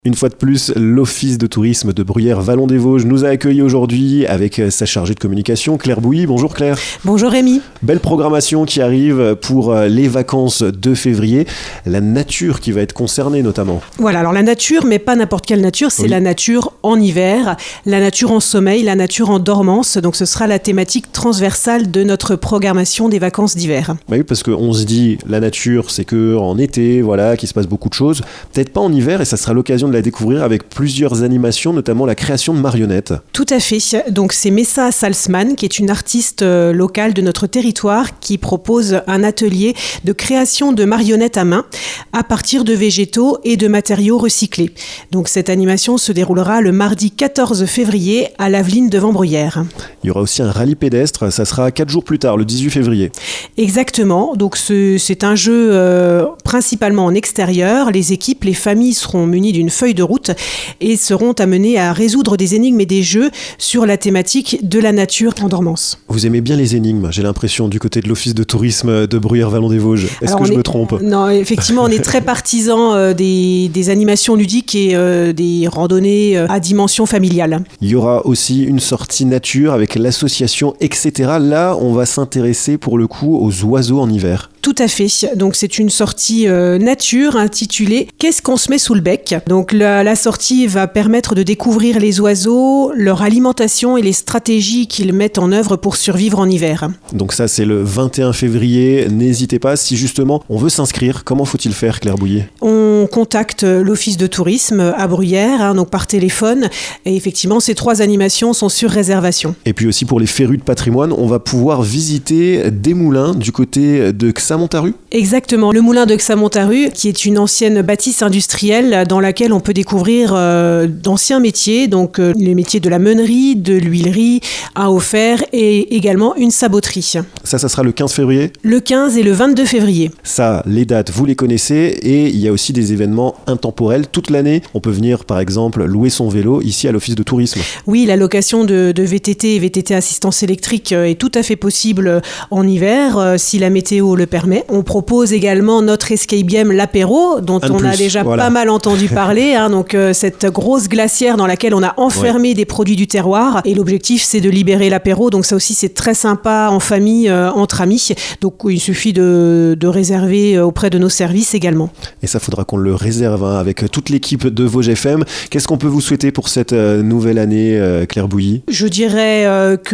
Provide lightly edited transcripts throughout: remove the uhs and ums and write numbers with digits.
Une fois de plus, l'Office de tourisme de Bruyères-Vallon-des-Vosges nous a accueillis aujourd'hui avec sa chargée de communication, Claire Bouilly. Bonjour Claire. Bonjour Rémi. Belle programmation qui arrive pour les vacances de février. La nature qui va être concernée notamment. Voilà, alors la nature, mais pas n'importe quelle nature, c'est la nature en hiver, la nature en sommeil, la nature en dormance. Donc ce sera la thématique transversale de notre programmation des vacances d'hiver. Bah oui, parce qu'on se dit, la nature c'est que en été, voilà, qu'il se passe beaucoup de choses. Peut-être pas en hiver, et ça sera l'occasion de la découvrir avec plusieurs animations, notamment la création de marionnettes. Tout à fait. Donc c'est Messa Salzman, qui est une artiste locale de notre territoire, qui propose un atelier de création de marionnettes à main à partir de végétaux et de matériaux recyclés. Donc cette animation se déroulera le mardi 14 février à l'Aveline devant Bruyères. Il y aura aussi un rallye pédestre, ça sera 4 jours plus tard, le 18 février. Exactement, donc c'est un jeu principalement en extérieur. Les équipes, les familles seront munies d'une feuille de route et seront amenées à résoudre des énigmes et des jeux sur la thématique de la nature en dormance. Vous aimez bien les énigmes, j'ai l'impression, du côté de l'Office de tourisme de Bruyères-Vallon-des-Vosges. Est-ce que je me trompe ? Non, effectivement, on est très partisans des animations ludiques et des randonnées à dimension familiale. Il y aura aussi une sortie nature avec l'association Etc. Là, on va s'intéresser pour le coup aux oiseaux en hiver. Tout à fait. Donc c'est une sortie nature intitulée « Qu'est-ce qu'on se met sous le bec ?» Donc la sortie va permettre de découvrir les oiseaux, leur alimentation et les stratégies qu'ils mettent en œuvre pour survivre en hiver. Donc ça, c'est le 21 février. N'hésitez pas, si justement on veut s'inscrire, comment faut-il faire, Claire Bouilly ? On contacte l'Office de tourisme à Bruyères, donc par téléphone. Et effectivement, ces 3 animations sont sur réservation. Et puis aussi pour les férus de patrimoine, on va pouvoir visiter des moulins du côté de Xamontaru. Exactement, le moulin de Xamontaru, qui est une ancienne bâtisse industrielle dans laquelle on peut découvrir d'anciens métiers, donc les métiers de la meunerie, de l'huilerie, un haut fer et également une saboterie. Ça sera le 15 février ? Le 15 et le 22 février. Ça, les dates, vous les connaissez, et il y a aussi des événements intemporels toute l'année. On peut venir, par exemple, louer son vélo ici à l'Office de tourisme. Oui, la location de VTT et VTT assistance électrique est tout à fait possible en hiver, si la météo le permet. On propose également notre escape game l'apéro, dont on a déjà pas mal entendu parler. Donc cette grosse glacière dans laquelle on a enfermé des produits du terroir. Et l'objectif, c'est de libérer l'apéro. Donc ça aussi, c'est très sympa en famille, entre amis. Donc il suffit de réserver auprès de nos services également. Et ça, faudra qu'on le réserve avec toute l'équipe de Vosges FM. Qu'est-ce qu'on peut vous souhaiter pour cette nouvelle année, Claire Bouilly ? Je dirais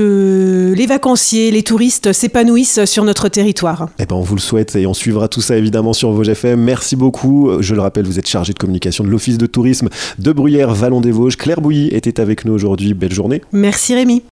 que les vacanciers, les touristes s'épanouissent sur notre territoire. Eh ben, on vous le souhaite et on suivra tout ça évidemment sur Vosges FM. Merci beaucoup. Je le rappelle, vous êtes chargée de communication de l'Office de tourisme de Bruyères-Vallon-des-Vosges. Claire Bouilly était avec nous aujourd'hui. Belle journée. Merci Rémi.